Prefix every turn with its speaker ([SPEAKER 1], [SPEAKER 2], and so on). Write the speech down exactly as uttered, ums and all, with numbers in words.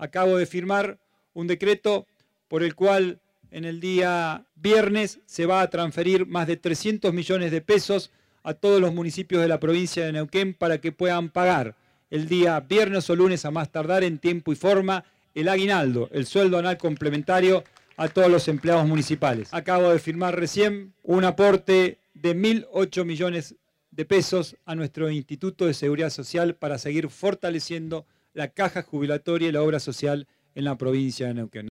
[SPEAKER 1] acabo de firmar un decreto por el cual en el día viernes se va a transferir más de trescientos millones de pesos a todos los municipios de la provincia de Neuquén para que puedan pagar el día viernes o lunes a más tardar en tiempo y forma el aguinaldo, el sueldo anual complementario a todos los empleados municipales. Acabo de firmar recién un aporte de mil ocho millones de pesos a nuestro Instituto de Seguridad Social para seguir fortaleciendo la caja jubilatoria y la obra social en la provincia de Neuquén.